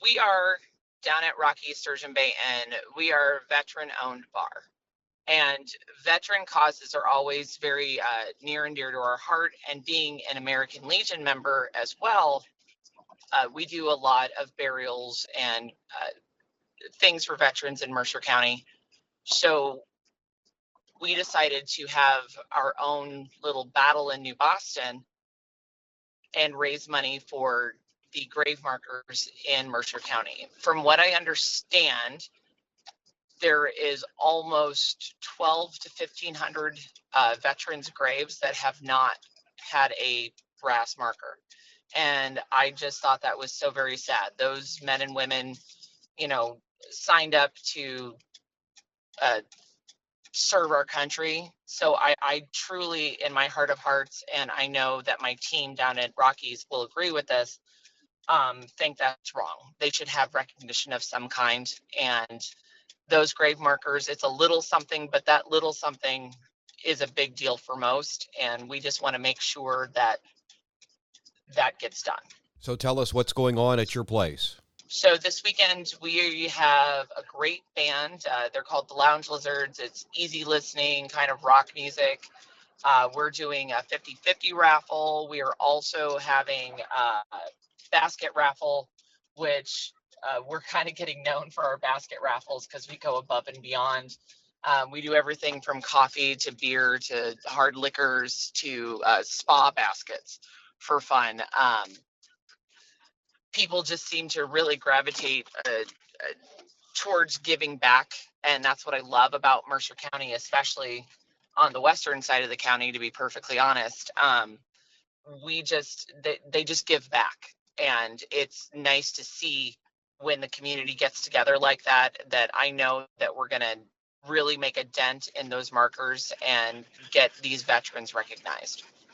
we are down at Rocky Sturgeon Bay Inn. We are a veteran-owned bar, and veteran causes are always very near and dear to our heart. And being an American Legion member as well, we do a lot of burials and things for veterans in Mercer County. So we decided to have our own little battle in New Boston and raise money for the grave markers in Mercer County. From what I understand, there is almost 12 to 1,500 veterans' graves that have not had a brass marker. And I just thought that was so very sad. Those men and women, signed up to serve our country. So I truly, in my heart of hearts, and I know that my team down at Rockies will agree with this, think that's wrong. They should have recognition of some kind. And those grave markers, it's a little something, but that little something is a big deal for most. And we just want to make sure that that gets done. So tell us what's going on at your place. So this weekend we have a great band. They're called the Lounge Lizards. It's easy listening, kind of rock music. We're doing a 50-50 raffle. We are also having a basket raffle, which we're kind of getting known for our basket raffles because we go above and beyond. We do everything from coffee to beer to hard liquors to spa baskets for fun. People just seem to really gravitate towards giving back. And that's what I love about Mercer County, especially on the western side of the county, to be perfectly honest. They just give back. And it's nice to see when the community gets together like that I know that we're going to really make a dent in those markers and get these veterans recognized.